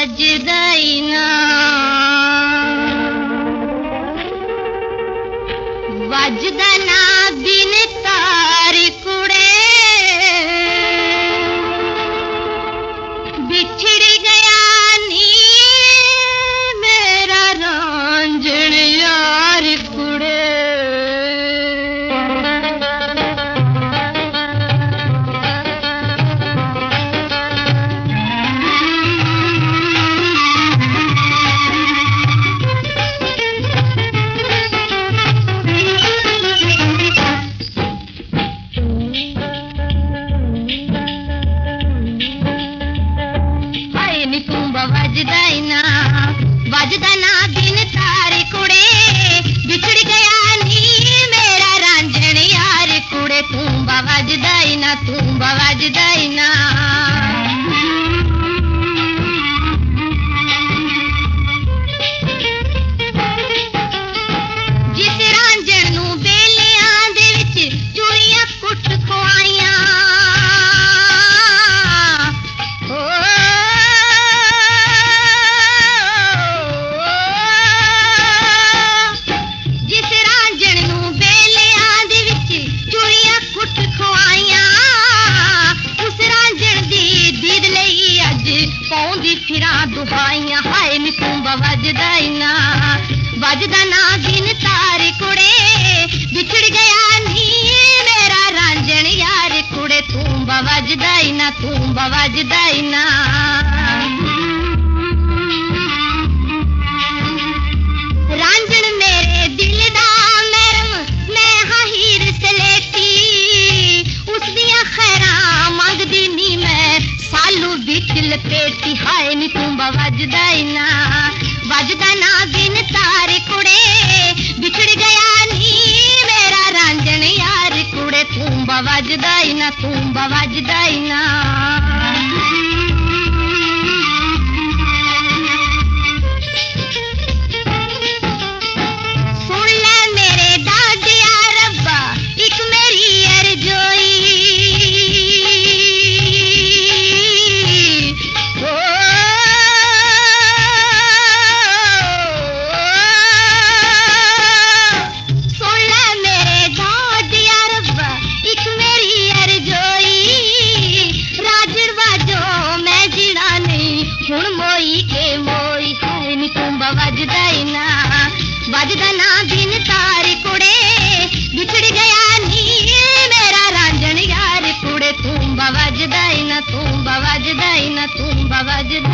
वजदाइना वजदाना बिन तार कुड़े बिछड़ गया नी मेरा रांझण यार कुड़े। वजदाइना वजदाना बिन तार कुड़े बिछड़ गया नी मेरा रांझण यार कुड़े। तूंबा वजदाइना तूंबा वजदाइना जिस रांझण नू बेलियां दे विच चूड़ियां कुट खुआइयां फिरा दुहाइयां हाय नी तूंबा वजदाइना वजदाना बिन तार कुड़े बिछड़ गया नी मेरा रांझण यार कुड़े। तूंबा वजदाइना तूंबा वजदाइना रांझण मेरे दिल दा मरम मैं हां हीर सलेटी उस दियां खैरां मंगदी नी मैं सालू बिच लपेटी हाय नी तूंबा वजदाइना वजदाना बिन तार कुड़े बिछड़ गया नी मेरा रांझण यार कुड़े। तूंबा वजदाइना तूंबा वजदाइना सुन ले मेरे दादिया रब्बा एक मेरी अर्जोई वजदाइना वजदाना बिन तार कुड़े बिछड़ गया नी मेरा रांझण यार कुड़े। तूंबा वजदाइना तूंबा वजदाइना तूंबा वजदाइना